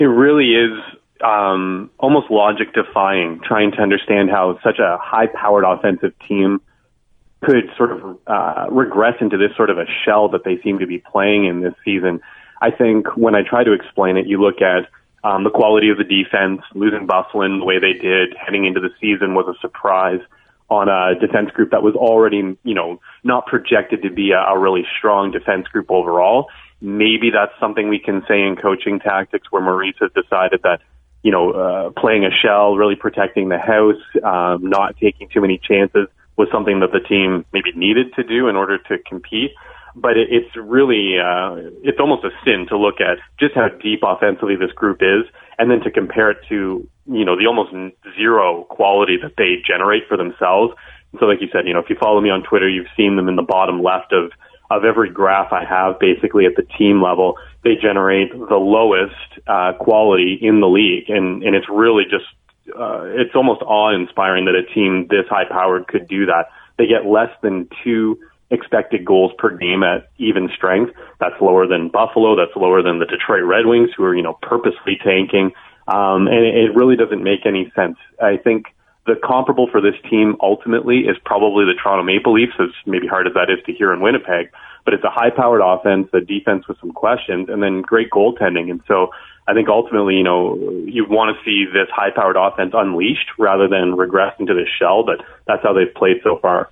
It really is almost logic defying, trying to understand how such a high-powered offensive team could sort of regress into this sort of a shell that they seem to be playing in this season. I think when I try to explain it, you look at the quality of the defense. Losing Byfuglien the way they did heading into the season was a surprise on a defense group that was already, not projected to be a really strong defense group overall. Maybe that's something we can say in coaching tactics where Maurice has decided that, playing a shell, really protecting the house, not taking too many chances was something that the team maybe needed to do in order to compete. But it's really, it's almost a sin to look at just how deep offensively this group is, and then to compare it to, the almost zero quality that they generate for themselves. And so like you said, if you follow me on Twitter, you've seen them in the bottom left of every graph I have basically at the team level. They generate the lowest quality in the league. And it's really just, it's almost awe-inspiring that a team this high-powered could do that. They get less than 2 expected goals per game at even strength. That's lower than Buffalo. That's lower than the Detroit Red Wings, who are, purposely tanking. And it really doesn't make any sense. I think the comparable for this team ultimately is probably the Toronto Maple Leafs, as maybe hard as that is to hear in Winnipeg. But it's a high-powered offense, a defense with some questions, and then great goaltending. And so I think ultimately, you want to see this high-powered offense unleashed rather than regress into this shell, but that's how they've played so far.